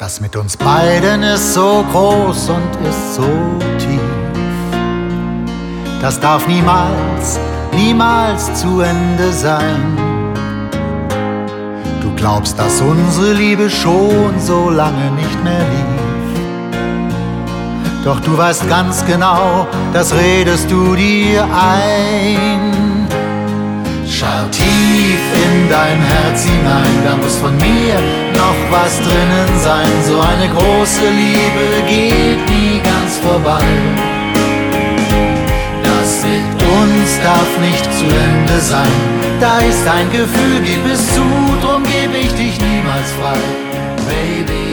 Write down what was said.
Das mit uns beiden ist so groß und ist so tief. Das darf niemals, niemals zu Ende sein. Du glaubst, dass unsere Liebe schon so lange nicht mehr lief. Doch du weißt ganz genau, das redest du dir ein. Schau tief in dein Herz hinein, da muss von mir noch was drinnen sein. So eine große Liebe geht nie ganz vorbei. Das mit uns darf nicht zu Ende sein. Da ist ein Gefühl, gib es zu, drum geb ich dich niemals frei, Baby.